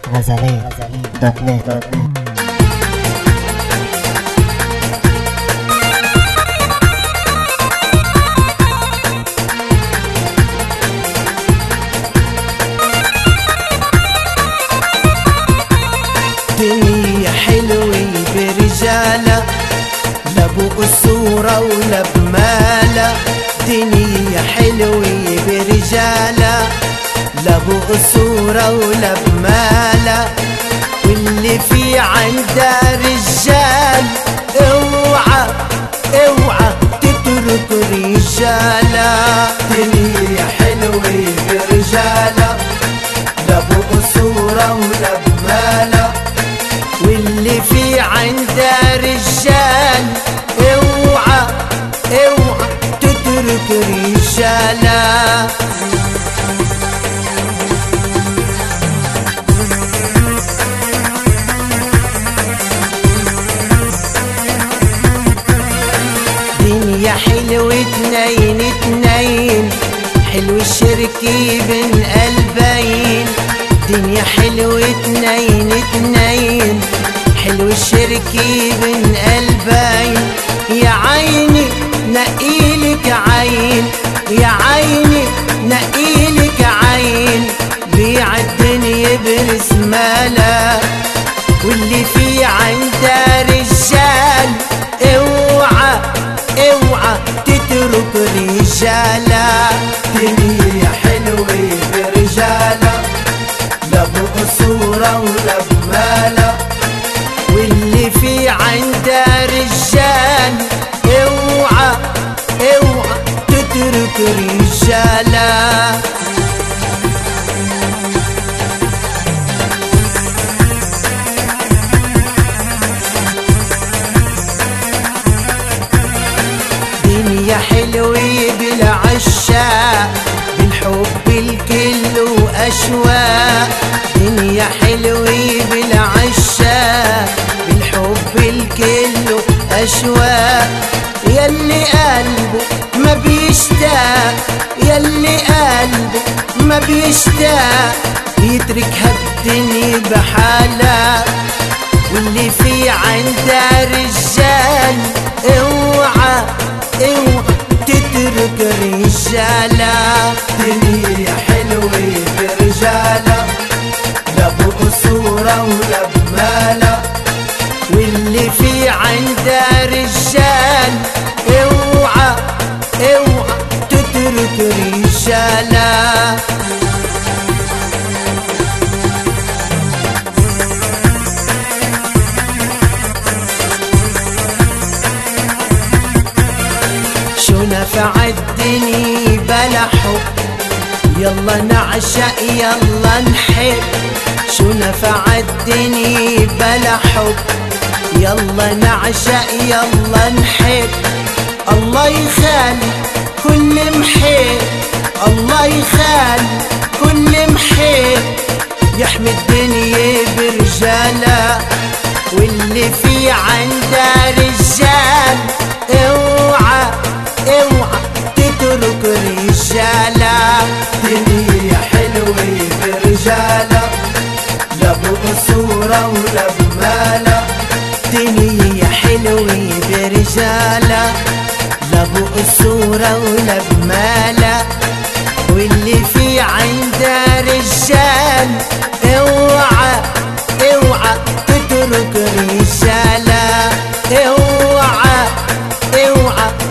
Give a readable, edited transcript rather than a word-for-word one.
غزالات.net. دنيا حلوة برجالة، لا بقصورة ولا بمالة. دنيا حلوة برجالة، لا بقصورة ولا بمالة. واللي في عندها رجال اوعى اوعى تترك رجالة. دنيا حلوة برجالة، لا بقصورة ولا بمالة. واللي في عندها رجال اوعى اوعى تترك رجالة. دنيا حلوة اتنين اتنين، حلو الشركي بين قلبين. دنيا حلوة اتنين اتنين، حلو الشركي بين قلبين. يا عيني نقيلك عين، يا عيني نقيلك عين. بيع الدنيا برسمالة، واللي في عندها رجال اوعى اوعى تترك رجالة. دنيا حلوة برجالة، لا بقصورة ولا بمالة. واللي في عندها رجال اوعى اوعى تترك رجالة. دنيا حلوة بالعشاق، بالحب الكل وأشواق. دنيا حلوة بالعشاق، بالحب الكل وأشواق. يلي قلبه ما بيشتاق، يلي قلبه ما بيشتاق يتركها الدنيا بحالها. واللي في عندها رجال اوعى اوعى تترك رجالة. دنيا حلوة برجالة، لا بقصورة ولا بمالة. واللي في عندها رجال اوعى اوعى تترك رجالة. شو نفع الدنيا بلا حب، يلا نعشق يلا نحب. شو نفع الدنيا بلا حب، يلا نعشق يلا نحب. الله يخلي كل محب، الله يخلي كل محب. يحمي الدنيا برجالة، واللي في عندها رجال اوعى اوعى تترك رجالة. دنيا حلوة برجالة، لا بقصورة ولا بمالة. دنيا حلوة برجالة، لا بقصورة ولا بمالة. واللي في عندها رجال اوعى اوعى تترك رجالة. اوعى اوعى